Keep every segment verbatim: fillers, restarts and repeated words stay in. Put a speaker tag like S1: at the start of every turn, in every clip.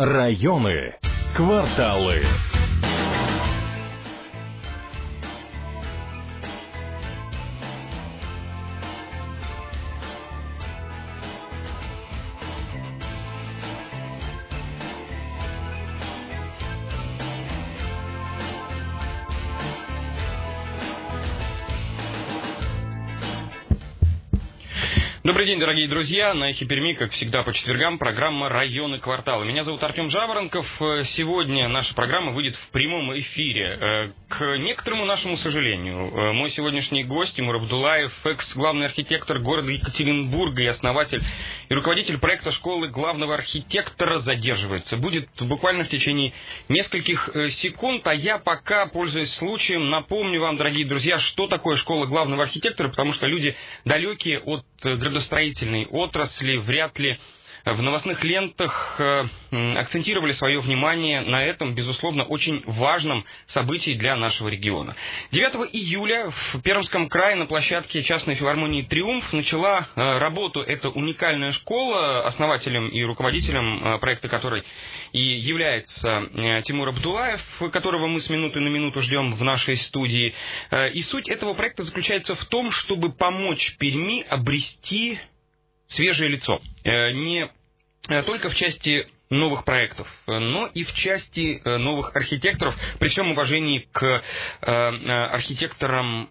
S1: Районы, кварталы.
S2: Добрый день, дорогие друзья. На Эхе Перми, как всегда, по четвергам программа «Районы, кварталы». Меня зовут Артем Жаворонков. Сегодня наша программа выйдет в прямом эфире. К некоторому нашему сожалению, мой сегодняшний гость Тимур Абдулаев, экс-главный архитектор города Екатеринбурга и основатель и руководитель проекта школы главного архитектора, задерживается. Будет буквально в течение нескольких секунд, а я пока, пользуясь случаем, напомню вам, дорогие друзья, что такое школа главного архитектора, потому что люди далекие от градостроительной отрасли вряд ли в новостных лентах акцентировали свое внимание на этом, безусловно, очень важном событии для нашего региона. девятого июля в Пермском крае на площадке частной филармонии «Триумф» начала работу эта уникальная школа, основателем и руководителем проекта которой и является Тимур Абдулаев, которого мы с минуты на минуту ждем в нашей студии. И суть этого проекта заключается в том, чтобы помочь Перми обрести свежее лицо. Не только в части новых проектов, но и в части новых архитекторов, при всем уважении к архитекторам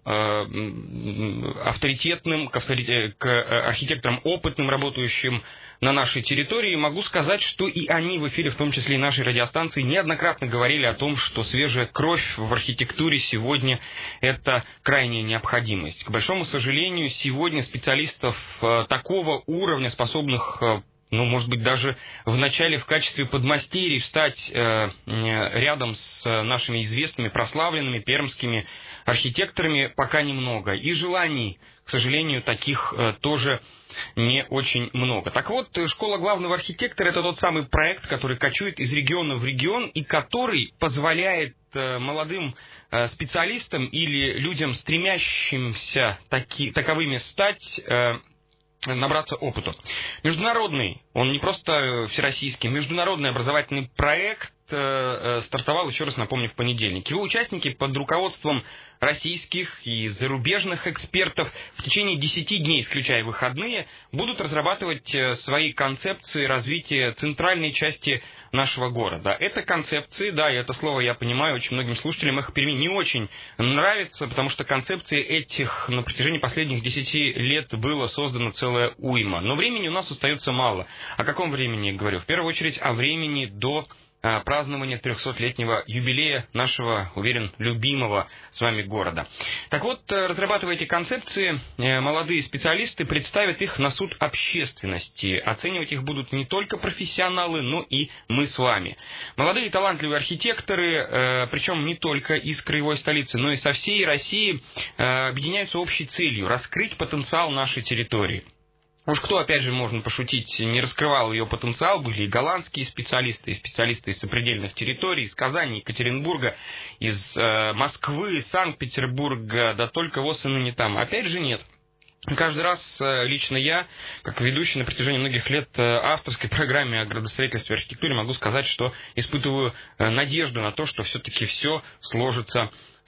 S2: авторитетным, к архитекторам опытным, работающим на нашей территории. Могу сказать, что и они в эфире, в том числе и нашей радиостанции, неоднократно говорили о том, что свежая кровь в архитектуре сегодня – это крайняя необходимость. К большому сожалению, сегодня специалистов такого уровня, способных, ну, может быть, даже в начале в качестве подмастерий встать э, рядом с нашими известными, прославленными пермскими архитекторами, пока немного. И желаний, к сожалению, таких э, тоже не очень много. Так вот, школа главного архитектора – это тот самый проект, который кочует из региона в регион и который позволяет э, молодым э, специалистам или людям, стремящимся таки, таковыми стать, э, набраться опыту. Международный, он не просто всероссийский, международный образовательный проект э, стартовал, еще раз напомню, в понедельник. Его участники под руководством российских и зарубежных экспертов в течение десяти дней, включая выходные, будут разрабатывать свои концепции развития центральной части нашего города. Это концепции, да, и это слово, я понимаю, очень многим слушателям Эхо Перми не очень нравится, потому что концепции этих на протяжении последних десяти лет было создано целая уйма. Но времени у нас остается мало. О каком времени я говорю? В первую очередь о времени до празднования трехсотлетнего юбилея нашего, уверен, любимого с вами города. Так вот, разрабатывая эти концепции, молодые специалисты представят их на суд общественности. Оценивать их будут не только профессионалы, но и мы с вами. Молодые талантливые архитекторы, причем не только из краевой столицы, но и со всей России, объединяются общей целью – раскрыть потенциал нашей территории. Уж кто, опять же, можно пошутить, не раскрывал ее потенциал, были и голландские специалисты, и специалисты из сопредельных территорий, из Казани, Екатеринбурга, из э, Москвы, Санкт-Петербурга, да только вот и ныне там. Опять же нет. Каждый раз э, лично я, как ведущий на протяжении многих лет э, авторской программе о градостроительстве и архитектуре, могу сказать, что испытываю э, надежду на то, что все-таки все сложится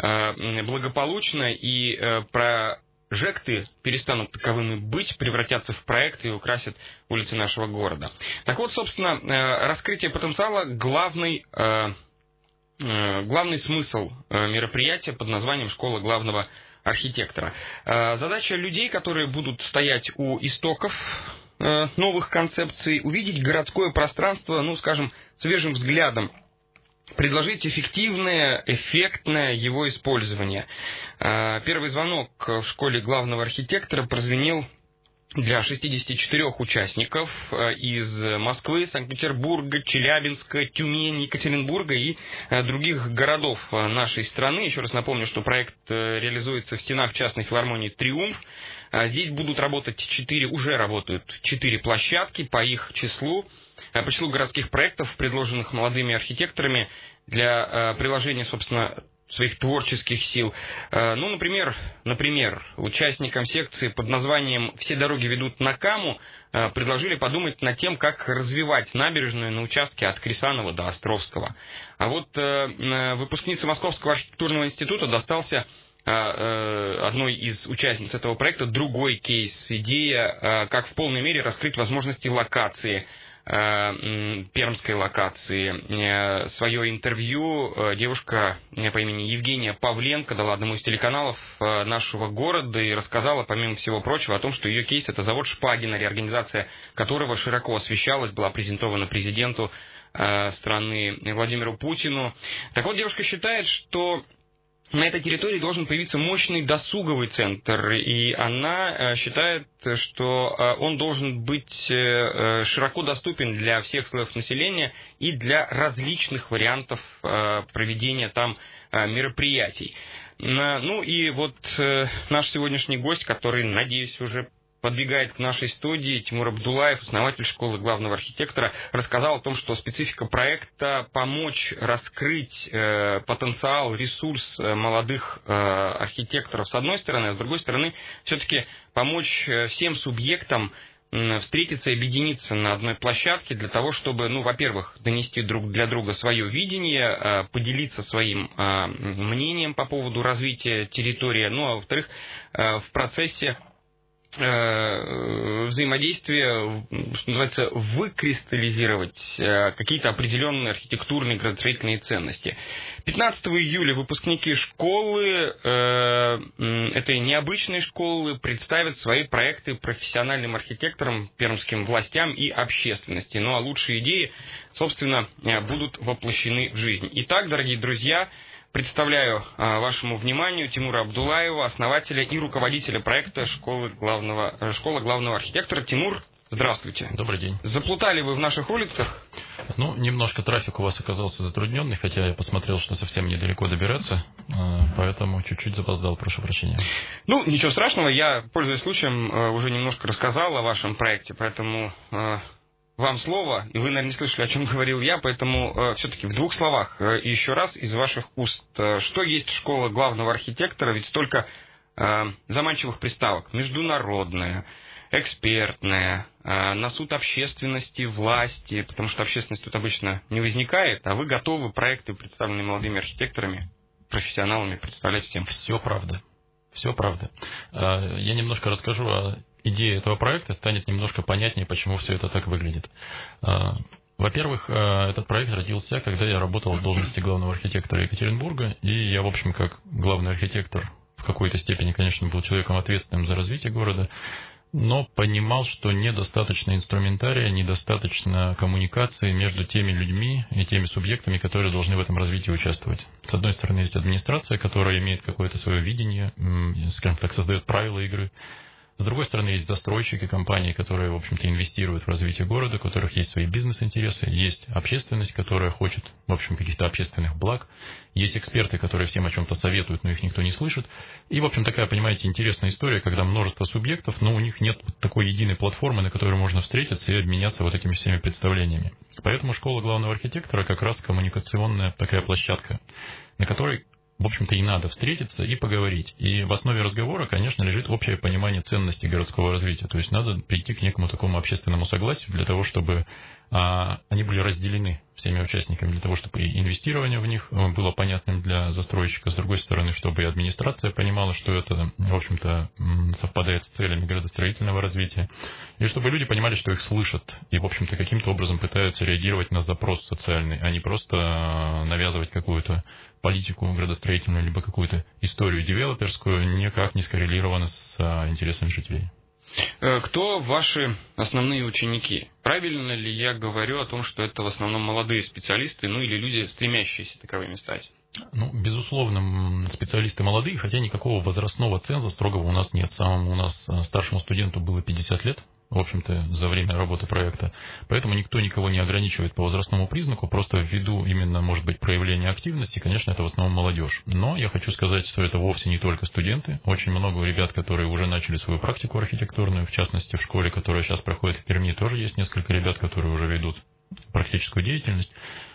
S2: э, благополучно и э, про... Жекты перестанут таковыми быть, превратятся в проекты и украсят улицы нашего города. Так вот, собственно, раскрытие потенциала – главный, главный смысл мероприятия под названием «Школа главного архитектора». Задача людей, которые будут стоять у истоков новых концепций, увидеть городское пространство, ну, скажем, свежим взглядом, предложить эффективное, эффектное его использование. Первый звонок в школе главного архитектора прозвенел для шестидесяти четырёх участников из Москвы, Санкт-Петербурга, Челябинска, Тюмени, Екатеринбурга и других городов нашей страны. Еще раз напомню, что проект реализуется в стенах частной филармонии «Триумф». Здесь будут работать четыре, уже работают четыре площадки по их числу. По числу городских проектов, предложенных молодыми архитекторами для приложения, собственно, своих творческих сил. Ну, например, например, участникам секции под названием «Все дороги ведут на Каму» предложили подумать над тем, как развивать набережную на участке от Крисанова до Островского. А вот выпускнице Московского архитектурного института достался одной из участниц этого проекта другой кейс, идея, как в полной мере раскрыть возможности локации, пермской локации. Свое интервью девушка по имени Евгения Павленко дала одному из телеканалов нашего города и рассказала, помимо всего прочего, о том, что ее кейс — это завод Шпагина, реорганизация которого широко освещалась, была презентована президенту страны Владимиру Путину. Так вот, девушка считает, что на этой территории должен появиться мощный досуговый центр, и она считает, что он должен быть широко доступен для всех слоев населения и для различных вариантов проведения там мероприятий. Ну и вот наш сегодняшний гость, который, надеюсь, уже подбегает к нашей студии, Тимур Абдуллаев, основатель школы главного архитектора, рассказал о том, что специфика проекта — помочь раскрыть э, потенциал, ресурс э, молодых э, архитекторов с одной стороны, а с другой стороны все-таки помочь э, всем субъектам э, встретиться и объединиться на одной площадке для того, чтобы, ну, во-первых, донести друг для друга свое видение, э, поделиться своим э, мнением по поводу развития территории, ну, а во-вторых, э, в процессе взаимодействие, что называется, выкристаллизировать какие-то определенные архитектурные градостроительные ценности. пятнадцатого июля выпускники школы, этой необычной школы, представят свои проекты профессиональным архитекторам, пермским властям и общественности. Ну а лучшие идеи, собственно, будут воплощены в жизнь. Итак, дорогие друзья, представляю а, вашему вниманию Тимура Абдуллаева, основателя и руководителя проекта школы главного, школа главного архитектора. Тимур, здравствуйте.
S3: Добрый день.
S2: Заплутали вы в наших улицах?
S3: Ну, немножко трафик у вас оказался затрудненный, хотя я посмотрел, что совсем недалеко добираться, поэтому чуть-чуть запоздал, прошу прощения.
S2: Ну, ничего страшного, я, пользуясь случаем, уже немножко рассказал о вашем проекте, поэтому вам слово, и вы, наверное, не слышали, о чем говорил я, поэтому э, все-таки в двух словах, э, еще раз из ваших уст, э, что есть школа главного архитектора, ведь столько э, заманчивых приставок: международная, экспертная, э, на суд общественности, власти, потому что общественность тут обычно не возникает, а вы готовы проекты, представленные молодыми архитекторами, профессионалами, представлять всем.
S3: Все правда. Все правда. Э, я немножко расскажу о идея этого проекта, станет немножко понятнее, почему все это так выглядит. Во-первых, этот проект родился, когда я работал в должности главного архитектора Екатеринбурга, и я, в общем, как главный архитектор в какой-то степени, конечно, был человеком ответственным за развитие города, но понимал, что недостаточно инструментария, недостаточно коммуникации между теми людьми и теми субъектами, которые должны в этом развитии участвовать. С одной стороны, есть администрация, которая имеет какое-то свое видение, скажем так, создает правила игры. С другой стороны, есть застройщики, компании, которые, в общем-то, инвестируют в развитие города, у которых есть свои бизнес-интересы, есть общественность, которая хочет, в общем, каких-то общественных благ, есть эксперты, которые всем о чем-то советуют, но их никто не слышит. И, в общем, такая, понимаете, интересная история, когда множество субъектов, но у них нет такой единой платформы, на которой можно встретиться и обменяться вот этими всеми представлениями. Поэтому школа главного архитектора как раз коммуникационная такая площадка, на которой, в общем-то, и надо встретиться и поговорить. И в основе разговора, конечно, лежит общее понимание ценностей городского развития. То есть надо прийти к некому такому общественному согласию для того, чтобы а, они были разделены всеми участниками, для того, чтобы и инвестирование в них было понятным для застройщика. С другой стороны, чтобы и администрация понимала, что это, в общем-то, совпадает с целями градостроительного развития. И чтобы люди понимали, что их слышат и, в общем-то, каким-то образом пытаются реагировать на запрос социальный, а не просто навязывать какую-то политику градостроительную, либо какую-то историю девелоперскую, никак не скоррелировано с а, интересами жителей.
S2: Кто ваши основные ученики? Правильно ли я говорю о том, что это в основном молодые специалисты, ну или люди, стремящиеся таковыми стать?
S3: Ну, безусловно, специалисты молодые, хотя никакого возрастного ценза строгого у нас нет. Самому у нас старшему студенту было пятьдесят лет, в общем-то, за время работы проекта. Поэтому никто никого не ограничивает по возрастному признаку, просто ввиду именно, может быть, проявления активности, конечно, это в основном молодежь. Но я хочу сказать, что это вовсе не только студенты. Очень много ребят, которые уже начали свою практику архитектурную, в частности, в школе, которая сейчас проходит в Перми, тоже есть несколько ребят, которые уже ведут практическую деятельность.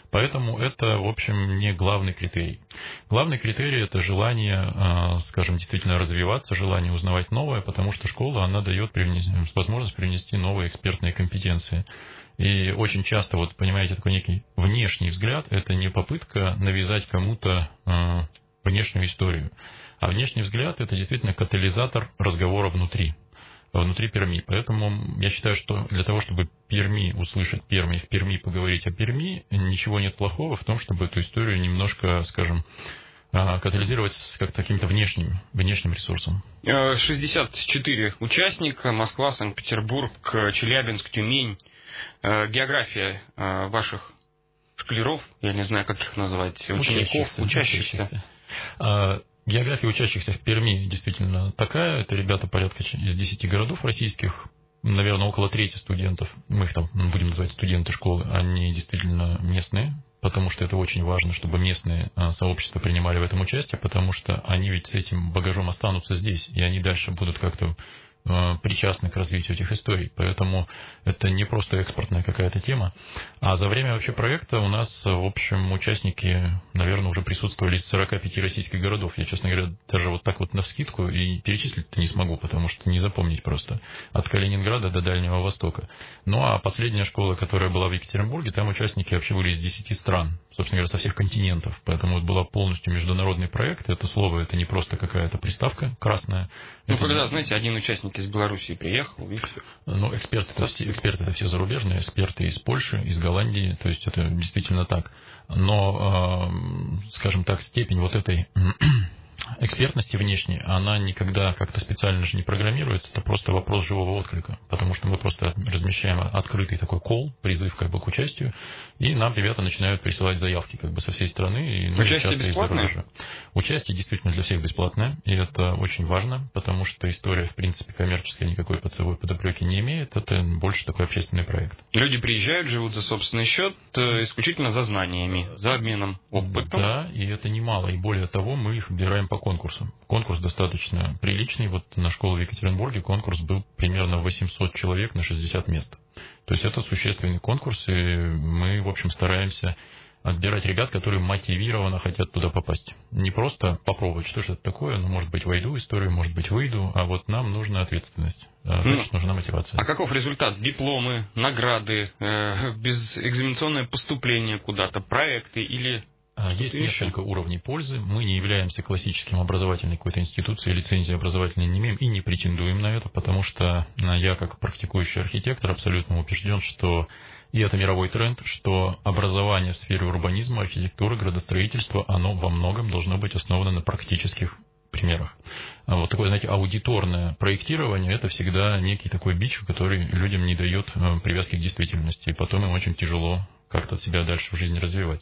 S3: Поэтому это, в общем, не главный критерий. Главный критерий – это желание, скажем, действительно развиваться, желание узнавать новое, потому что школа, она дает возможность привнести новые экспертные компетенции. И очень часто, вот понимаете, такой некий внешний взгляд – это не попытка навязать кому-то э, внешнюю историю, а внешний взгляд – это действительно катализатор разговора внутри, внутри Перми. Поэтому я считаю, что для того, чтобы Перми услышать Перми, в Перми поговорить о Перми, ничего нет плохого в том, чтобы эту историю немножко, скажем, катализировать как каким-то внешним, внешним ресурсом.
S2: шестьдесят четыре участника: Москва, Санкт-Петербург, Челябинск, Тюмень. География ваших школяров, я не знаю, как их назвать, учеников, учащихся. учащихся.
S3: География учащихся в Перми действительно такая. Это ребята порядка из десяти городов российских. Наверное, около трети студентов, мы их там будем называть студенты школы, они действительно местные, потому что это очень важно, чтобы местные сообщества принимали в этом участие, потому что они ведь с этим багажом останутся здесь, и они дальше будут как-то причастны к развитию этих историй. Поэтому это не просто экспортная какая-то тема. А за время вообще проекта у нас, в общем, участники, наверное, уже присутствовали из сорока пяти российских городов. Я, честно говоря, даже вот так вот навскидку и перечислить-то не смогу, потому что не запомнить просто. От Калининграда до Дальнего Востока. Ну, а последняя школа, которая была в Екатеринбурге, там участники вообще были из десяти стран. Собственно говоря, со всех континентов. Поэтому вот был полностью международный проект. Это слово, это не просто какая-то приставка красная.
S2: Ну,
S3: это
S2: когда,
S3: не...
S2: знаете, один участник из Белоруссии приехал, и все.
S3: Ну, эксперты это, все, эксперты это все зарубежные, эксперты из Польши, из Голландии. То есть это действительно так. Но, э, скажем так, степень вот этой экспертности внешней, она никогда как-то специально же не программируется, это просто вопрос живого отклика, потому что мы просто размещаем открытый такой колл, призыв как бы к участию, и нам ребята начинают присылать заявки как бы со всей страны. И, ну,
S2: участие бесплатное?
S3: Участие действительно для всех бесплатное, и это очень важно, потому что история, в принципе, коммерческая, никакой под собой подоплеки не имеет, это больше такой общественный проект.
S2: Люди приезжают, живут за собственный счет, исключительно за знаниями, за обменом опытом.
S3: Да, и это немало, и более того, мы их выбираем по конкурсам. Конкурс достаточно приличный. Вот на школу в Екатеринбурге конкурс был примерно восемьсот человек на шестьдесят мест. То есть это существенный конкурс, и мы, в общем, стараемся отбирать ребят, которые мотивированно хотят туда попасть. Не просто попробовать, что же это такое, ну, может быть, войду в историю, может быть, выйду, а вот нам нужна ответственность, значит, нужна мотивация.
S2: А каков результат? Дипломы, награды, э, безэкзаменационное поступление куда-то, проекты или...
S3: Есть несколько уровней пользы. Мы не являемся классическим образовательной какой-то институцией, лицензии образовательной не имеем и не претендуем на это, потому что я, как практикующий архитектор, абсолютно убежден, что и это мировой тренд, что образование в сфере урбанизма, архитектуры, градостроительства, оно во многом должно быть основано на практических примерах. Вот такое, знаете, аудиторное проектирование – это всегда некий такой бич, который людям не дает привязки к действительности, и потом им очень тяжело как-то себя дальше в жизни развивать.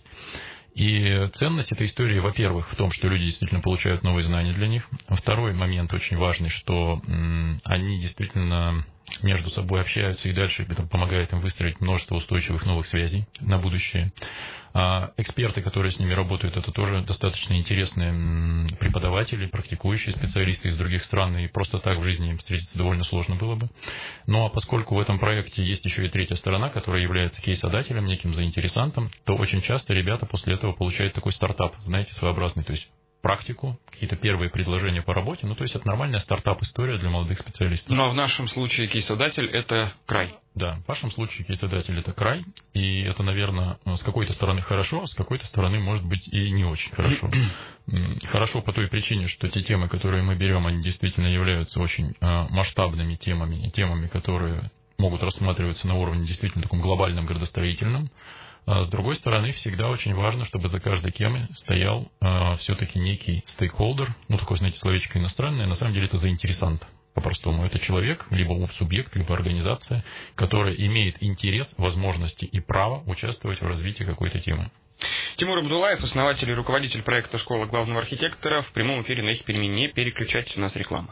S3: И ценность этой истории, во-первых, в том, что люди действительно получают новые знания для них. Второй момент очень важный, что м, они действительно между собой общаются, и дальше это помогает им выстроить множество устойчивых новых связей на будущее. А эксперты, которые с ними работают, это тоже достаточно интересные преподаватели, практикующие специалисты из других стран, и просто так в жизни им встретиться довольно сложно было бы. Ну а поскольку в этом проекте есть еще и третья сторона, которая является кейсодателем, неким заинтересантом, то очень часто ребята после этого получают такой стартап, знаете, своеобразный, то есть практику, какие-то первые предложения по работе. Ну, то есть это нормальная стартап-история для молодых специалистов.
S2: Но в нашем случае кейсодатель – это край.
S3: Да, в вашем случае кейсодатель – это край, и это, наверное, с какой-то стороны хорошо, а с какой-то стороны, может быть, и не очень хорошо. Хорошо по той причине, что те темы, которые мы берем, они действительно являются очень масштабными темами, и темами, которые могут рассматриваться на уровне действительно таком глобальном градостроительном. А с другой стороны, всегда очень важно, чтобы за каждой темой стоял э, все-таки некий стейкхолдер, ну, такое, знаете, словечко иностранное, на самом деле это заинтересант, по-простому. Это человек, либо субъект, либо организация, которая имеет интерес, возможности и право участвовать в развитии какой-то темы.
S2: Тимур Абдуллаев, основатель и руководитель проекта «Школа главного архитектора», в прямом эфире на Эхе Перми. Не переключайтесь, у нас реклама.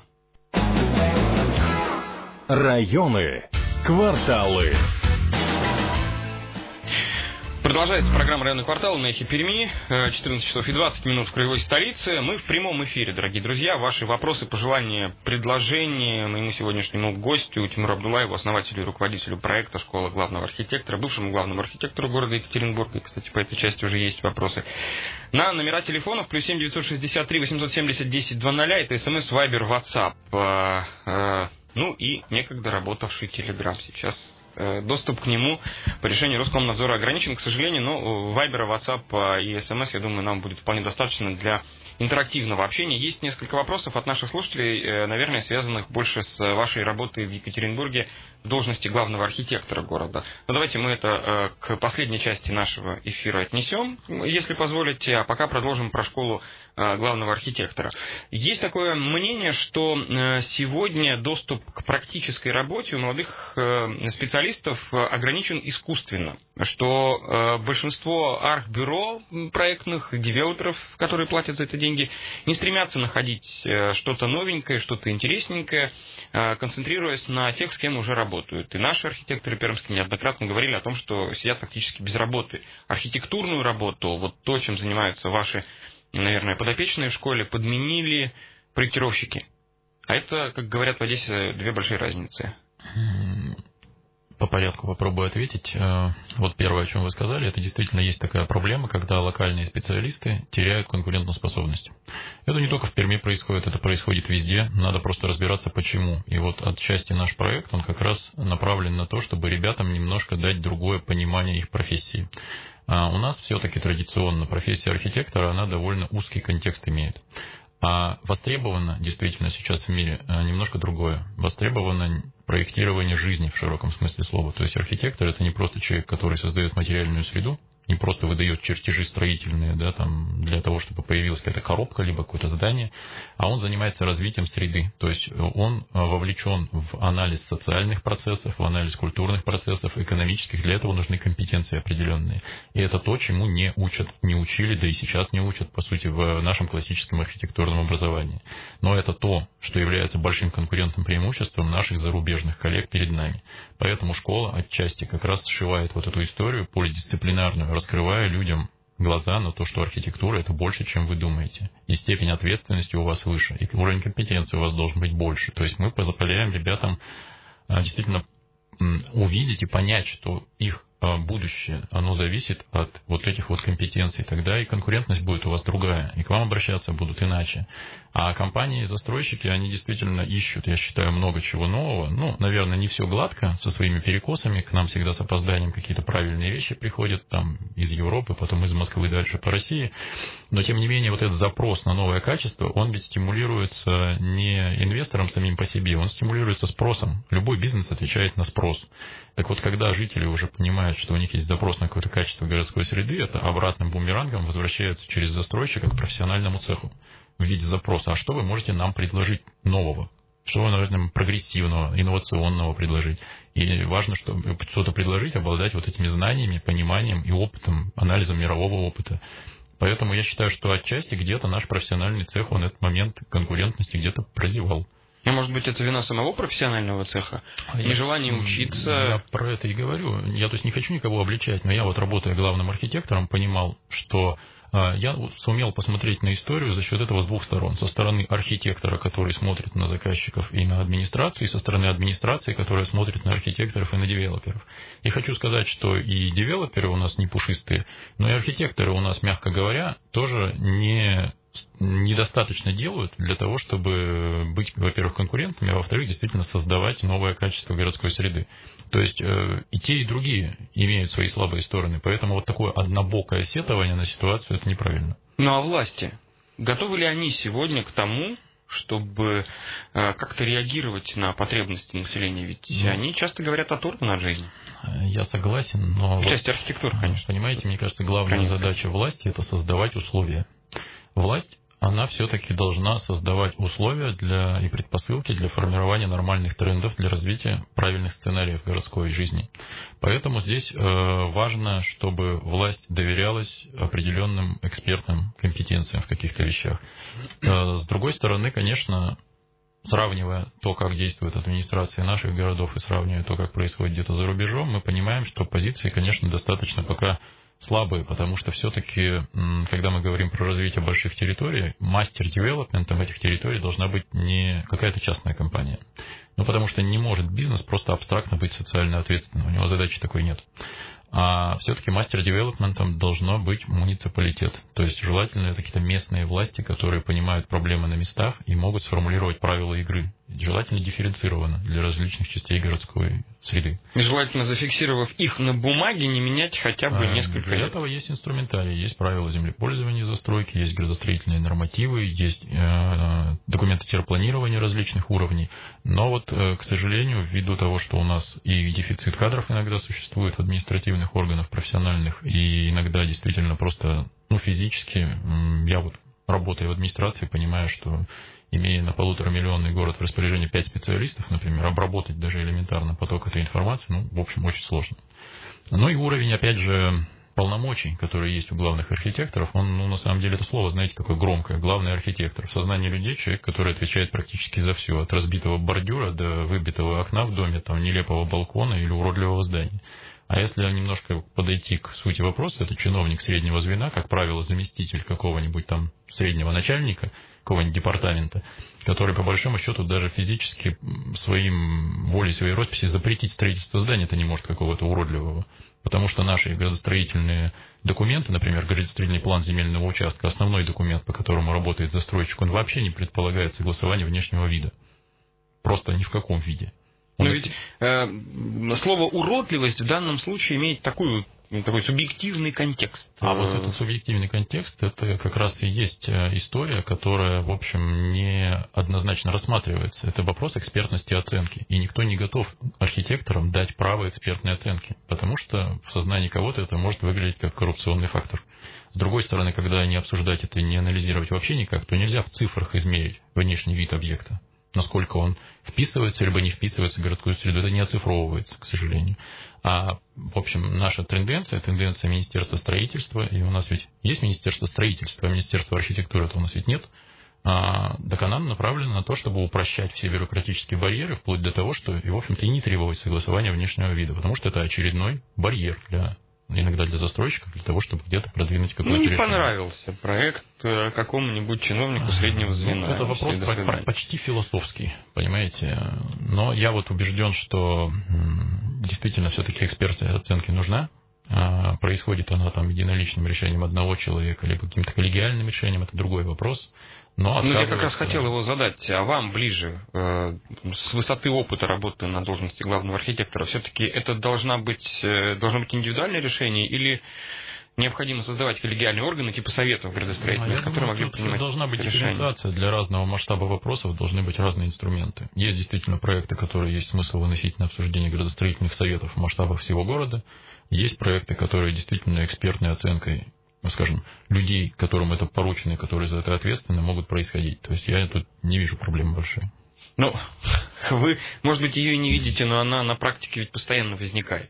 S1: Районы, кварталы.
S2: Продолжается программа «Районный квартал» на Эхе Перми. четырнадцать часов и двадцать минут в краевой столице. Мы в прямом эфире, дорогие друзья. Ваши вопросы, пожелания, предложения моему сегодняшнему гостю Тимуру Абдуллаеву, основателю и руководителю проекта «Школа главного архитектора», бывшему главному архитектору города Екатеринбурга. И, кстати, по этой части уже есть вопросы. На номера телефонов плюс семь девятьсот шестьдесят три восемьсот семьдесят десять двадцать. Это СМС, Вайбер, WhatsApp. Ну и некогда работавший Телеграм. Сейчас доступ к нему по решению Роскомнадзора ограничен, к сожалению, но Вайбера, WhatsApp и СМС, я думаю, нам будет вполне достаточно для интерактивного общения. Есть несколько вопросов от наших слушателей, наверное, связанных больше с вашей работой в Екатеринбурге в должности главного архитектора города. Но давайте мы это к последней части нашего эфира отнесем, если позволите, а пока продолжим про школу главного архитектора. Есть такое мнение, что сегодня доступ к практической работе у молодых специалистов ограничен искусственно, что большинство архбюро проектных, девелоперов, которые платят за это деньги, не стремятся находить что-то новенькое, что-то интересненькое, концентрируясь на тех, с кем уже работают. И наши архитекторы пермские неоднократно говорили о том, что сидят фактически без работы. Архитектурную работу, вот то, чем занимаются ваши, наверное, подопечные в школе, подменили проектировщики. А это, как говорят в Одессе, две большие разницы.
S3: По порядку попробую ответить. Вот первое, о чем вы сказали, это действительно есть такая проблема, когда локальные специалисты теряют конкурентоспособность. Это не только в Перми происходит, это происходит везде. Надо просто разбираться, почему. И вот отчасти наш проект, он как раз направлен на то, чтобы ребятам немножко дать другое понимание их профессии. А у нас все-таки традиционно профессия архитектора, она довольно узкий контекст имеет. А востребовано действительно сейчас в мире немножко другое. Востребовано проектирование жизни в широком смысле слова. То есть архитектор — это не просто человек, который создает материальную среду, не просто выдает чертежи строительные, да, там, для того, чтобы появилась какая-то коробка, либо какое-то здание, а он занимается развитием среды. То есть он вовлечен в анализ социальных процессов, в анализ культурных процессов, экономических. Для этого нужны компетенции определенные. И это то, чему не учат, не учили, да и сейчас не учат, по сути, в нашем классическом архитектурном образовании. Но это то, что является большим конкурентным преимуществом наших зарубежных коллег перед нами. Поэтому школа отчасти как раз сшивает вот эту историю полидисциплинарную, раскрывая людям глаза на то, что архитектура — это больше, чем вы думаете. И степень ответственности у вас выше, и уровень компетенции у вас должен быть больше. То есть мы позволяем ребятам действительно увидеть и понять, что их будущее, оно зависит от вот этих вот компетенций. Тогда и конкурентность будет у вас другая, и к вам обращаться будут иначе. А компании-застройщики, они действительно ищут, я считаю, много чего нового. Ну, наверное, не все гладко, со своими перекосами. К нам всегда с опозданием какие-то правильные вещи приходят там из Европы, потом из Москвы дальше по России. Но, тем не менее, вот этот запрос на новое качество, он ведь стимулируется не инвестором самим по себе, он стимулируется спросом. Любой бизнес отвечает на спрос. Так вот, когда жители уже понимают, что у них есть запрос на какое-то качество городской среды, это обратным бумерангом возвращается через застройщика к профессиональному цеху в виде запроса. А что вы можете нам предложить нового? Что вы можете нам прогрессивного, инновационного предложить? И важно, чтобы что-то предложить, обладать вот этими знаниями, пониманием и опытом, анализом мирового опыта. Поэтому я считаю, что отчасти где-то наш профессиональный цех, он этот момент конкурентности где-то прозевал.
S2: А может быть, это вина самого профессионального цеха? Нежелание учиться?
S3: Я про это и говорю. Я то есть не хочу никого обличать, но я вот, работая главным архитектором, понимал, что я сумел посмотреть на историю за счет этого с двух сторон. Со стороны архитектора, который смотрит на заказчиков и на администрацию, и со стороны администрации, которая смотрит на архитекторов и на девелоперов. И хочу сказать, что и девелоперы у нас не пушистые, но и архитекторы у нас, мягко говоря, тоже не... недостаточно делают для того, чтобы быть, во-первых, конкурентами, а во-вторых, действительно создавать новое качество городской среды. То есть э, и те, и другие имеют свои слабые стороны, поэтому вот такое однобокое сетование на ситуацию — это неправильно.
S2: Ну а власти, готовы ли они сегодня к тому, чтобы э, как-то реагировать на потребности населения? Ведь ну, они часто говорят оторваны от жизни.
S3: Я согласен, но...
S2: В части архитектуры, конечно.
S3: Понимаете, мне кажется, главная
S2: конечно.
S3: задача власти — это создавать условия. Власть, она все-таки должна создавать условия для, и предпосылки для формирования нормальных трендов, для развития правильных сценариев городской жизни. Поэтому здесь э, важно, чтобы власть доверялась определенным экспертным компетенциям в каких-то вещах. Э, с другой стороны, конечно, сравнивая то, как действует администрация наших городов, и сравнивая то, как происходит где-то за рубежом, мы понимаем, что позиции, конечно, достаточно пока слабые, потому что все-таки, когда мы говорим про развитие больших территорий, мастер-девелопментом этих территорий должна быть не какая-то частная компания. Ну, потому что не может бизнес просто абстрактно быть социально ответственным, у него задачи такой нет. А все-таки мастер-девелопментом должно быть муниципалитет. То есть желательно это какие-то местные власти, которые понимают проблемы на местах и могут сформулировать правила игры. Желательно дифференцированно для различных частей городской среды.
S2: Желательно, зафиксировав их на бумаге, не менять хотя бы несколько
S3: Для
S2: лет.
S3: этого есть инструментарий, есть правила землепользования, застройки, есть градостроительные нормативы, есть э, документы террапланирования различных уровней. Но вот, э, к сожалению, ввиду того, что у нас и дефицит кадров иногда существует в административных органах профессиональных, и иногда действительно просто ну, физически, я вот работая в администрации, понимаю, что имея на полуторамиллионный город в распоряжении пять специалистов, например, обработать даже элементарно поток этой информации, ну, в общем, очень сложно. Ну и уровень, опять же, полномочий, которые есть у главных архитекторов, он, ну, на самом деле, это слово, знаете, такое громкое, главный архитектор. В сознании людей человек, который отвечает практически за все, от разбитого бордюра до выбитого окна в доме, там, нелепого балкона или уродливого здания. А если немножко подойти к сути вопроса, это чиновник среднего звена, как правило, заместитель какого-нибудь там среднего начальника, какого-нибудь департамента, который, по большому счету, даже физически своим волей, своей росписи запретить строительство здания-то не может какого-то уродливого. Потому что наши градостроительные документы, например, градостроительный план земельного участка, основной документ, по которому работает застройщик, он вообще не предполагает согласование внешнего вида. Просто ни в каком виде.
S2: Но ведь э, слово «уродливость» в данном случае имеет такую, такой субъективный контекст.
S3: А вот этот субъективный контекст, это как раз и есть история, которая, в общем, не однозначно рассматривается. Это вопрос экспертности оценки. И никто не готов архитекторам дать право экспертной оценки, потому что в сознании кого-то это может выглядеть как коррупционный фактор. С другой стороны, когда не обсуждать это и не анализировать вообще никак, то нельзя в цифрах измерить внешний вид объекта. Насколько он вписывается, либо не вписывается в городскую среду, это не оцифровывается, к сожалению. А, в общем, наша тенденция, тенденция Министерства строительства, и у нас ведь есть Министерство строительства, а Министерство архитектуры это у нас ведь нет, а, так она направлена на то, чтобы упрощать все бюрократические барьеры, вплоть до того, что, и, в общем-то, и не требовать согласования внешнего вида, потому что это очередной барьер для... иногда для застройщиков, для того, чтобы где-то продвинуть какое-то
S2: ну, не
S3: решение.
S2: понравился проект какому-нибудь чиновнику среднего звена.
S3: Это вопрос почти философский, понимаете. Но я вот убежден, что действительно все-таки экспертная оценка нужна. Происходит она там единоличным решением одного человека или каким-то коллегиальным решением, это другой вопрос. Но
S2: ну, я как раз хотел его задать, а вам ближе, э, с высоты опыта работы на должности главного архитектора, все-таки это должна быть, э, должно быть индивидуальное решение или необходимо создавать коллегиальные органы типа советов градостроительных,
S3: а
S2: которые
S3: думаю,
S2: могли принимать
S3: должна быть
S2: решения?
S3: дифференциация для разного масштаба вопросов, должны быть разные инструменты. Есть действительно проекты, которые есть смысл выносить на обсуждение градостроительных советов в масштабах всего города. Есть проекты, которые действительно экспертной оценкой, ну, скажем, людей, которым это поручено, которые за это ответственны, могут происходить. То есть я тут не вижу проблем большой.
S2: Ну, вы, может быть, ее и не видите, но она на практике ведь постоянно возникает.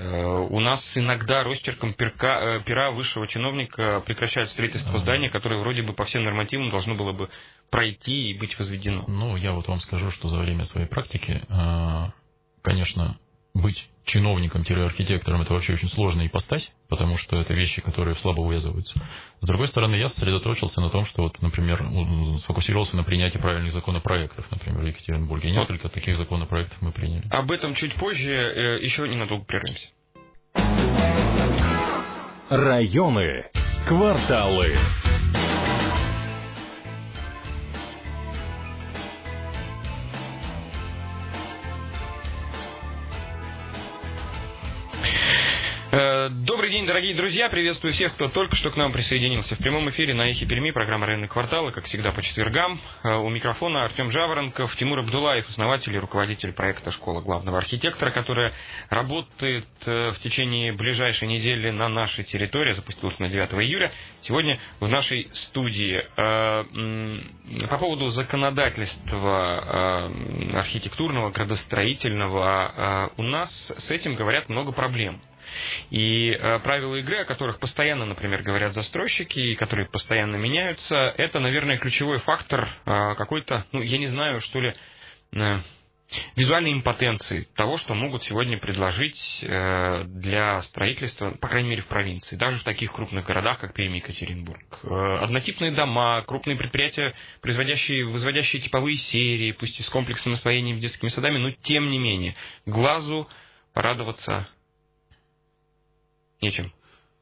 S2: У нас иногда росчерком перка, пера высшего чиновника прекращают строительство здания, которое вроде бы по всем нормативам должно было бы пройти и быть возведено.
S3: Ну, я вот вам скажу, что за время своей практики, конечно, быть чиновником-архитектором это вообще очень сложная ипостась, потому что это вещи, которые слабо увязываются. С другой стороны, я сосредоточился на том, что, вот, например, сфокусировался на принятии правильных законопроектов, например, в Екатеринбурге. Несколько вот таких законопроектов мы приняли.
S2: Об этом чуть позже, еще ненадолго прервемся.
S1: Районы, кварталы.
S2: Добрый день, дорогие друзья. Приветствую всех, кто только что к нам присоединился в прямом эфире на Эхе Перми. Программа «Районные кварталы», как всегда, по четвергам. У микрофона Артем Жаворонков, Тимур Абдулаев, основатель и руководитель проекта «Школа главного архитектора», которая работает в течение ближайшей недели на нашей территории. Запустилась на девятого июля. Сегодня в нашей студии. По поводу законодательства архитектурного, градостроительного у нас с этим, говорят, много проблем. И э, правила игры, о которых постоянно, например, говорят застройщики, и которые постоянно меняются, это, наверное, ключевой фактор э, какой-то, ну, я не знаю, что ли, э, визуальной импотенции того, что могут сегодня предложить для строительства, по крайней мере, в провинции, даже в таких крупных городах, как Пермь и Екатеринбург. Однотипные дома, крупные предприятия, производящие, возводящие типовые серии, пусть и с комплексным освоением детскими садами, но тем не менее, глазу порадоваться нечем.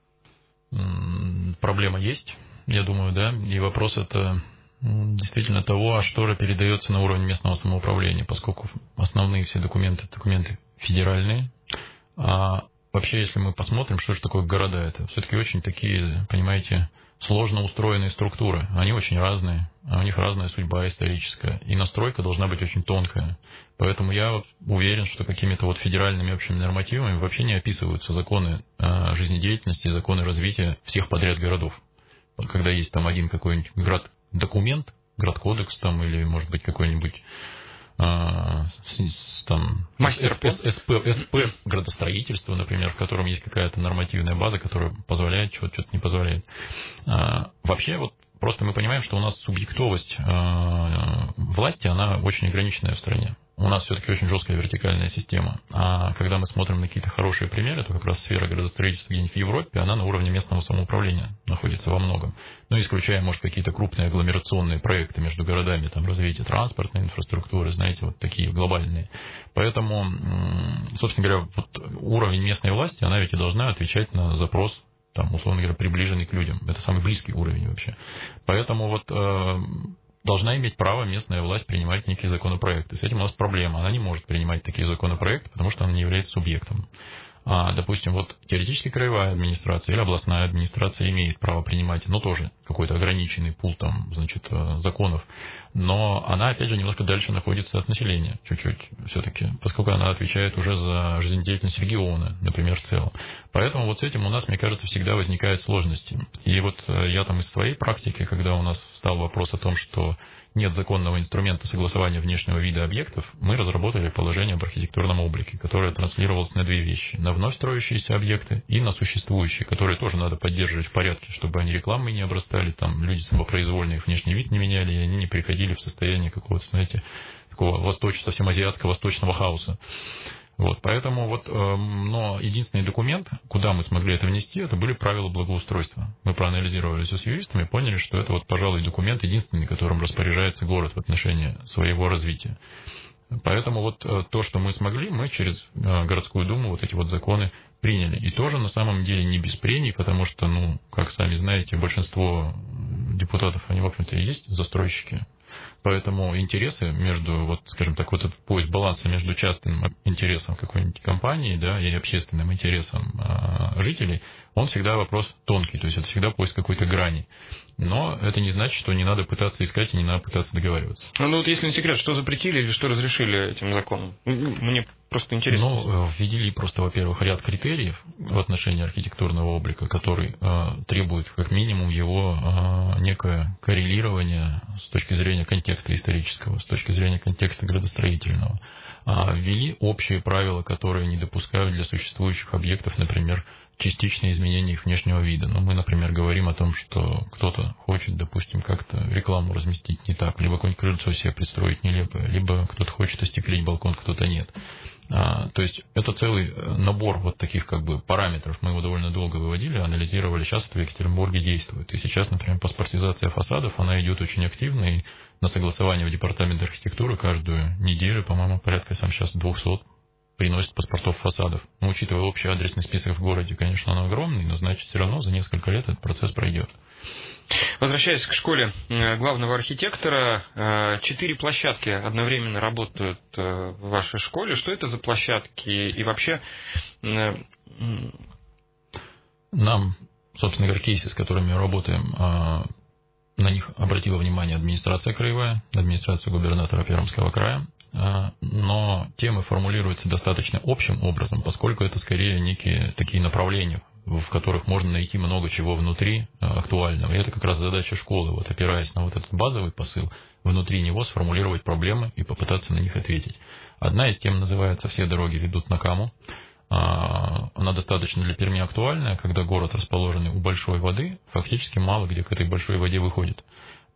S3: Проблема есть, я думаю, да, и вопрос это... действительно того, а что же передается на уровень местного самоуправления, поскольку основные все документы, документы федеральные. А вообще, если мы посмотрим, что же такое города, это все-таки очень такие, понимаете, сложно устроенные структуры. Они очень разные, а у них разная судьба историческая, и настройка должна быть очень тонкая. Поэтому я вот уверен, что какими-то вот федеральными общими нормативами вообще не описываются законы жизнедеятельности, законы развития всех подряд городов. Когда есть там один какой-нибудь град, документ, градкодекс там, или, может быть, какой-нибудь а, с, там,
S2: мастер-план,
S3: СП, СП градостроительства, например, в котором есть какая-то нормативная база, которая позволяет, что-то, что-то не позволяет. А, вообще, вот просто мы понимаем, что у нас субъектовость а, власти, она очень ограниченная в стране. У нас все-таки очень жесткая вертикальная система. А когда мы смотрим на какие-то хорошие примеры, то как раз сфера градостроительства где-нибудь в Европе, она на уровне местного самоуправления находится во многом. Ну, исключая, может, какие-то крупные агломерационные проекты между городами, там, развитие транспортной инфраструктуры, знаете, вот такие глобальные. Поэтому, собственно говоря, вот уровень местной власти, она ведь и должна отвечать на запрос, там, условно говоря, приближенный к людям. Это самый близкий уровень вообще. Поэтому вот... должна иметь право местная власть принимать некие законопроекты. С этим у нас проблема. Она не может принимать такие законопроекты, потому что она не является субъектом. А, допустим, вот теоретически краевая администрация или областная администрация имеет право принимать, ну, тоже какой-то ограниченный пул там, значит, законов. Но она, опять же, немножко дальше находится от населения, чуть-чуть все-таки, поскольку она отвечает уже за жизнедеятельность региона, например, в целом. Поэтому вот с этим у нас, мне кажется, всегда возникают сложности. И вот я там из своей практики, когда у нас встал вопрос о том, что нет законного инструмента согласования внешнего вида объектов, мы разработали положение об архитектурном облике, которое транслировалось на две вещи. На вновь строящиеся объекты и на существующие, которые тоже надо поддерживать в порядке, чтобы они рекламой не обрастали, там люди самопроизвольно их внешний вид не меняли, и они не приходили в состояние какого-то, знаете, такого восточного, совсем азиатского восточного хаоса. Вот, поэтому вот, э, но единственный документ, куда мы смогли это внести, это были правила благоустройства. Мы проанализировали все с юристами, поняли, что это вот, пожалуй, документ единственный, которым распоряжается город в отношении своего развития. Поэтому вот э, то, что мы смогли, мы через э, городскую думу вот эти вот законы приняли. И тоже на самом деле не без прений, потому что, ну, как сами знаете, большинство депутатов, они, в общем-то, и есть застройщики. Поэтому интересы между, вот, скажем так, вот этот поиск баланса между частным интересом какой-нибудь компании, да, и общественным интересом а, жителей, он всегда вопрос тонкий, то есть это всегда поиск какой-то грани. Но это не значит, что не надо пытаться искать и не надо пытаться договариваться.
S2: Ну, ну вот если не секрет, что запретили или что разрешили этим законом? Мне просто интересно.
S3: Ну, ввели просто, во-первых, ряд критериев в отношении архитектурного облика, который э, требует как минимум его э, некое коррелирование с точки зрения контекста исторического, с точки зрения контекста градостроительного. А ввели общие правила, которые не допускают для существующих объектов, например, частичное изменение их внешнего вида. Ну, мы, например, говорим о том, что кто-то хочет, допустим, как-то рекламу разместить не так, либо какое-нибудь крыльцо себе пристроить нелепое, либо кто-то хочет остеклить балкон, кто-то нет. А, то есть это целый набор вот таких как бы параметров. Мы его довольно долго выводили, анализировали. Сейчас это в Екатеринбурге действует. И сейчас, например, паспортизация фасадов, она идет очень активно. И на согласование в департамент архитектуры каждую неделю, по-моему, порядка сам сейчас двухсот приносит паспортов фасадов. Но учитывая общий адресный список в городе, конечно, он огромный, но значит все равно за несколько лет этот процесс пройдет.
S2: Возвращаясь к школе главного архитектора, четыре площадки одновременно работают в вашей школе. Что это за площадки? И вообще...
S3: Нам, собственно говоря, кейсы, с которыми мы работаем, на них обратила внимание администрация краевая, администрация губернатора Пермского края. Но темы формулируются достаточно общим образом, поскольку это скорее некие такие направления, в которых можно найти много чего внутри актуального. И это как раз задача школы, вот опираясь на вот этот базовый посыл, внутри него сформулировать проблемы и попытаться на них ответить. Одна из тем называется «Все дороги ведут на Каму». Она достаточно для Перми актуальная, когда город, расположенный у большой воды, фактически мало где к этой большой воде выходит.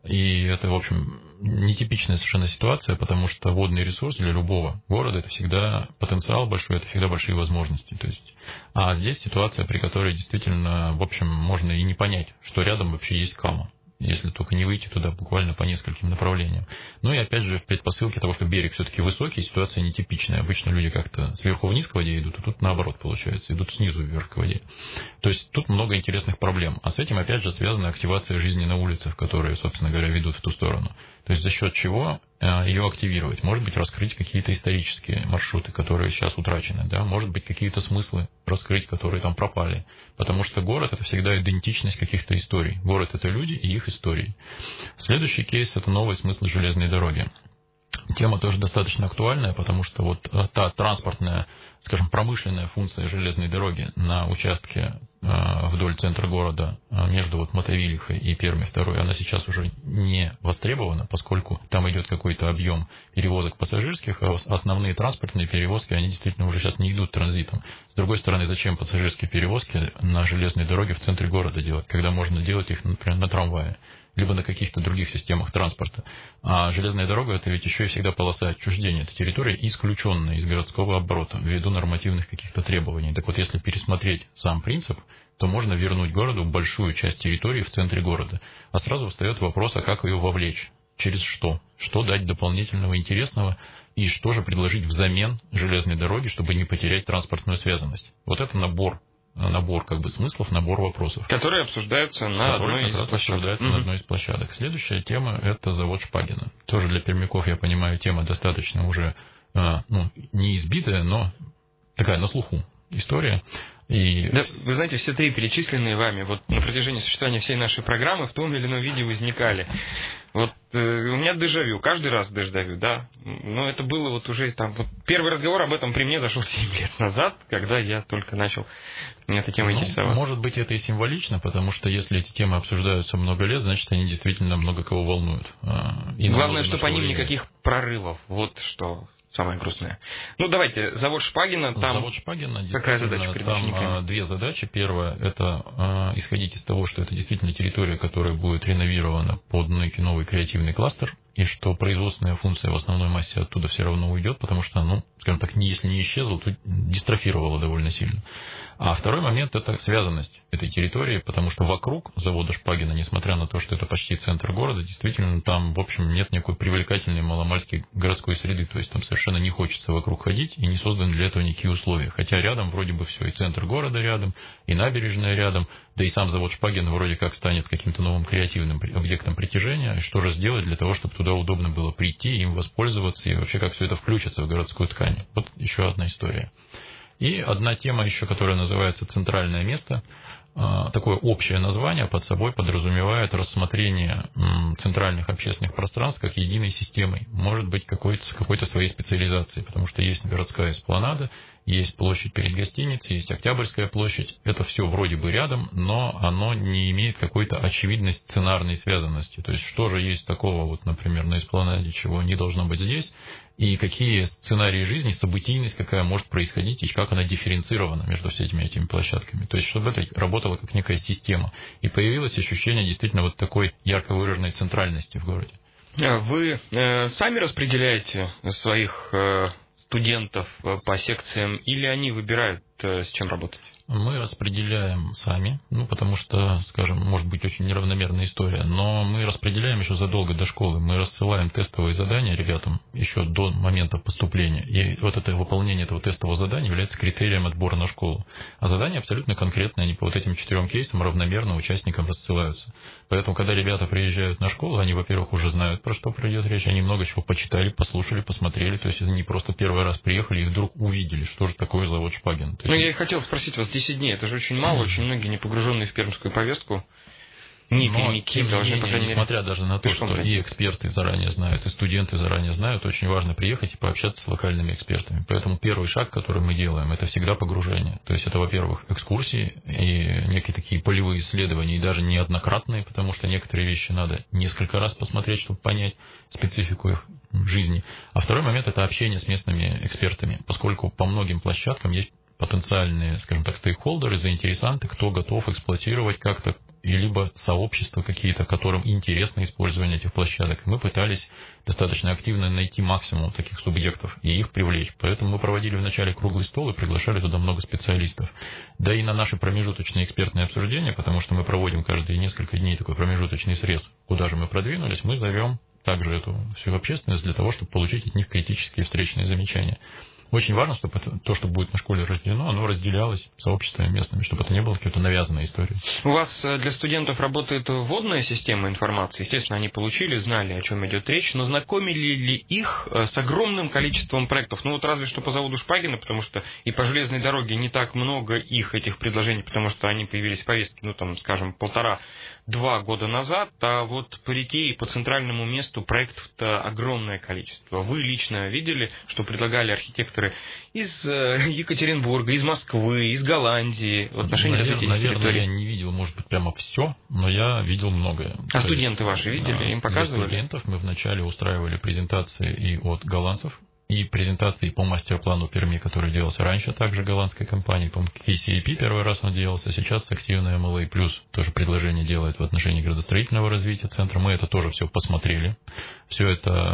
S3: И это, в общем, нетипичная совершенно ситуация, потому что водный ресурс для любого города – это всегда потенциал большой, это всегда большие возможности. То есть, а здесь ситуация, при которой действительно, в общем, можно и не понять, что рядом вообще есть Кама, если только не выйти туда буквально по нескольким направлениям. Ну и опять же, в предпосылке того, что берег все-таки высокий, ситуация нетипичная. Обычно люди как-то сверху вниз к воде идут, а тут наоборот получается, идут снизу вверх к воде. То есть тут много интересных проблем. А с этим опять же связана активация жизни на улицах, которые, собственно говоря, ведут в ту сторону. То есть за счет чего ее активировать? Может быть, раскрыть какие-то исторические маршруты, которые сейчас утрачены, да? Может быть, какие-то смыслы раскрыть, которые там пропали. Потому что город – это всегда идентичность каких-то историй. Город – это люди и их истории. Следующий кейс – это новые смыслы железной дороги. Тема тоже достаточно актуальная, потому что вот та транспортная, скажем, промышленная функция железной дороги на участке э, вдоль центра города э, между вот Мотовилихой и Пермью второй, она сейчас уже не востребована, поскольку там идет какой-то объем перевозок пассажирских, а основные транспортные перевозки, они действительно уже сейчас не идут транзитом. С другой стороны, зачем пассажирские перевозки на железной дороге в центре города делать, когда можно делать их, например, на трамвае, либо на каких-то других системах транспорта. А железная дорога – это ведь еще и всегда полоса отчуждения. Это территория, исключенная из городского оборота ввиду нормативных каких-то требований. Так вот, если пересмотреть сам принцип, то можно вернуть городу большую часть территории в центре города. А сразу встает вопрос, а как ее вовлечь? Через что? Что дать дополнительного интересного? И что же предложить взамен железной дороги, чтобы не потерять транспортную связанность? Вот это набор. набор как бы смыслов, набор вопросов.
S2: Которые обсуждаются на одной из площадок.
S3: Обсуждаются на одной из площадок. Следующая тема – это завод Шпагина. Тоже для пермяков, я понимаю, тема достаточно уже ну, не избитая, но такая на слуху история. И...
S2: Да, вы знаете, все три перечисленные вами вот на протяжении существования всей нашей программы в том или ином виде возникали. Вот э, у меня дежавю, каждый раз дежавю, да. Но это было вот уже там... Вот первый разговор об этом при мне зашел семь лет назад, когда я только начал этой темой
S3: ну,
S2: интересоваться.
S3: Может быть, это и символично, потому что если эти темы обсуждаются много лет, значит, они действительно много кого волнуют.
S2: И главное, чтобы по ним никаких прорывов. Вот что... Самое грустное. Ну, давайте, завод Шпагина, там
S3: завод Шпагина,
S2: какая задача перед
S3: там
S2: учениками?
S3: Две задачи. Первая – это э, исходить из того, что это действительно территория, которая будет реновирована под некий новый креативный кластер, и что производственная функция в основной массе оттуда все равно уйдет, потому что, ну, скажем так, если не исчезла, то дистрофировала довольно сильно. А второй момент – это связанность этой территории, потому что вокруг завода Шпагина, несмотря на то, что это почти центр города, действительно там, в общем, нет никакой привлекательной маломальской городской среды, то есть там совершенно не хочется вокруг ходить, и не созданы для этого никакие условия. Хотя рядом вроде бы все, и центр города рядом, и набережная рядом, да и сам завод Шпагина вроде как станет каким-то новым креативным объектом притяжения. И что же сделать для того, чтобы туда удобно было прийти, им воспользоваться, и вообще как все это включится в городскую ткань. Вот еще одна история. И одна тема еще, которая называется «Центральное место». Такое общее название под собой подразумевает рассмотрение центральных общественных пространств как единой системой. Может быть, какой-то, с какой-то своей специализацией, потому что есть городская эспланада, есть площадь перед гостиницей, есть Октябрьская площадь. Это все вроде бы рядом, но оно не имеет какой-то очевидной сценарной связанности. То есть, что же есть такого, вот, например, на эспланаде, чего не должно быть здесь, и какие сценарии жизни, событийность какая может происходить, и как она дифференцирована между всеми этими площадками. То есть, чтобы это работало как некая система. И появилось ощущение действительно вот такой ярко выраженной центральности в городе.
S2: Вы э, сами распределяете своих э, студентов по секциям, или они выбирают, э, с чем работать?
S3: Мы распределяем сами, ну, потому что, скажем, может быть очень неравномерная история, но мы распределяем еще задолго до школы. Мы рассылаем тестовые задания ребятам еще до момента поступления. И вот это выполнение этого тестового задания является критерием отбора на школу. А задания абсолютно конкретные, они по вот этим четырем кейсам равномерно участникам рассылаются. Поэтому, когда ребята приезжают на школу, они, во-первых, уже знают, про что пройдет речь, они много чего почитали, послушали, посмотрели. То есть, они не просто первый раз приехали и вдруг увидели, что же такое завод Шпагина.
S2: Ну, я и хотел спросить вас, десять дней, это же очень мало, очень многие не погруженные в пермскую повестку. Не пермяки должны, по крайней мере,
S3: несмотря даже на то, что и эксперты заранее знают, и студенты заранее знают, очень важно приехать и пообщаться с локальными экспертами. Поэтому первый шаг, который мы делаем, это всегда погружение. То есть это, во-первых, экскурсии и некие такие полевые исследования, и даже неоднократные, потому что некоторые вещи надо несколько раз посмотреть, чтобы понять специфику их жизни. А второй момент – это общение с местными экспертами, поскольку по многим площадкам есть потенциальные, скажем так, стейкхолдеры, заинтересанты, кто готов эксплуатировать как-то и либо сообщества какие-то, которым интересно использование этих площадок. Мы пытались достаточно активно найти максимум таких субъектов и их привлечь. Поэтому мы проводили вначале круглый стол и приглашали туда много специалистов. Да и на наши промежуточные экспертные обсуждения, потому что мы проводим каждые несколько дней такой промежуточный срез, куда же мы продвинулись, мы зовем также эту всю общественность для того, чтобы получить от них критические встречные замечания. Очень важно, чтобы это, то, что будет на школе разделено, оно разделялось сообществами местными, чтобы это не было какой-то навязанной историей.
S2: У вас для студентов работает вводная система информации. Естественно, они получили, знали, о чем идет речь, но знакомили ли их с огромным количеством проектов? Ну вот разве что по заводу Шпагина, потому что и по железной дороге не так много их, этих предложений, потому что они появились в повестке, ну там, скажем, полтора-два года назад, а вот по реке и по центральному месту проектов-то огромное количество. Вы лично видели, что предлагали архитекторы из Екатеринбурга, из Москвы, из Голландии в отношении
S3: Навер-
S2: развития
S3: наверное,
S2: территории?
S3: я не видел, может быть, прямо все, но я видел многое.
S2: А
S3: То
S2: студенты
S3: есть,
S2: ваши видели?
S3: да,
S2: Им показывали?
S3: Для студентов мы вначале устраивали презентации и от голландцев, и презентации по мастер-плану Перми, который делался раньше, также голландской компанией, по-моему, кей си эй пи первый раз он делался, сейчас активно эм эл эй плюс тоже предложение делает в отношении градостроительного развития центра. Мы это тоже все посмотрели, все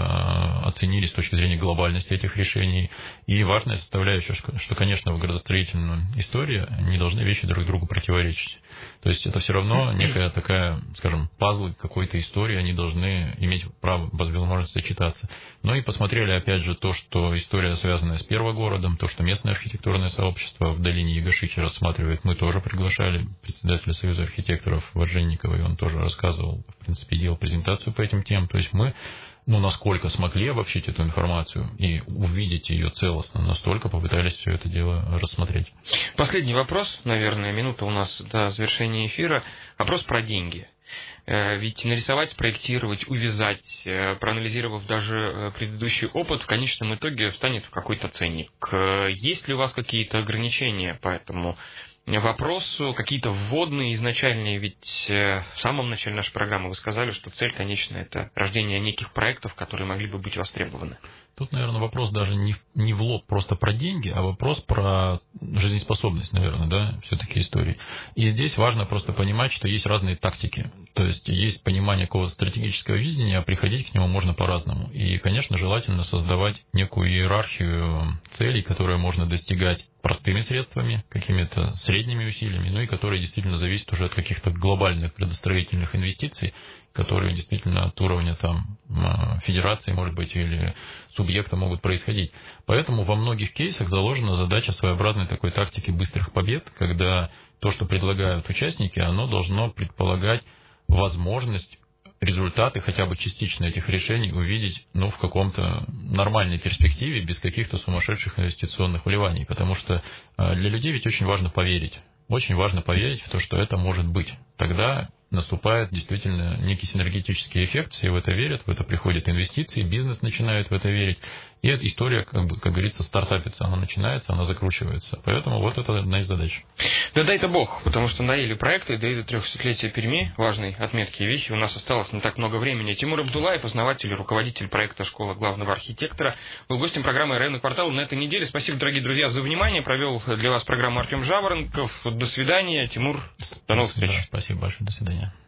S3: это оценили с точки зрения глобальности этих решений. И важная составляющая, что, конечно, в градостроительной истории не должны вещи друг другу противоречить. То есть это все равно некая такая, скажем, пазлы какой-то истории, они должны иметь право, возможность сочетаться. Ну и посмотрели, опять же, то, что история, связанная с первогородом, то, что местное архитектурное сообщество в долине Ягошичи рассматривает, мы тоже приглашали председателя Союза архитекторов Важенникова, и он тоже рассказывал, в принципе, делал презентацию по этим темам. То есть мы, ну, насколько смогли обобщить эту информацию и увидеть ее целостно, настолько попытались все это дело рассмотреть.
S2: Последний вопрос, наверное, минута у нас до завершения эфира. Вопрос про деньги. Ведь нарисовать, спроектировать, увязать, проанализировав даже предыдущий опыт, в конечном итоге встанет в какой-то ценник. Есть ли у вас какие-то ограничения по этому вопросу, какие-то вводные, изначальные? Ведь в самом начале нашей программы вы сказали, что цель, конечно, это рождение неких проектов, которые могли бы быть востребованы.
S3: Тут, наверное, вопрос даже не, не в лоб просто про деньги, а вопрос про жизнеспособность, наверное, да, все-таки истории. И здесь важно просто понимать, что есть разные тактики. То есть есть понимание какого-то стратегического видения, а приходить к нему можно по-разному. И, конечно, желательно создавать некую иерархию целей, которые можно достигать простыми средствами, какими-то средними усилиями, ну и которые действительно зависят уже от каких-то глобальных градостроительных инвестиций, которые действительно от уровня там федерации, может быть, или субъекта могут происходить. Поэтому во многих кейсах заложена задача своеобразной такой тактики быстрых побед, когда то, что предлагают участники, оно должно предполагать возможность результаты хотя бы частично этих решений увидеть, ну, в каком-то нормальной перспективе, без каких-то сумасшедших инвестиционных вливаний. Потому что для людей ведь очень важно поверить. Очень важно поверить в то, что это может быть. Тогда наступает действительно некий синергетический эффект, все в это верят, в это приходят инвестиции, бизнес начинает в это верить. И эта история, как бы, как говорится, стартапится, она начинается, она закручивается. Поэтому вот это одна из задач.
S2: Да дай-то Бог, потому что надоели проекты, да и до трехсотлетия Перми, важной отметки и вещи, у нас осталось не так много времени. Тимур Абдуллаев, основатель и руководитель проекта «Школа главного архитектора», был гостем программы «Районный квартал» на этой неделе. Спасибо, дорогие друзья, за внимание. Провел для вас программу Артем Жаворонков. До свидания, Тимур. До новых встреч.
S3: Да, спасибо большое. До свидания.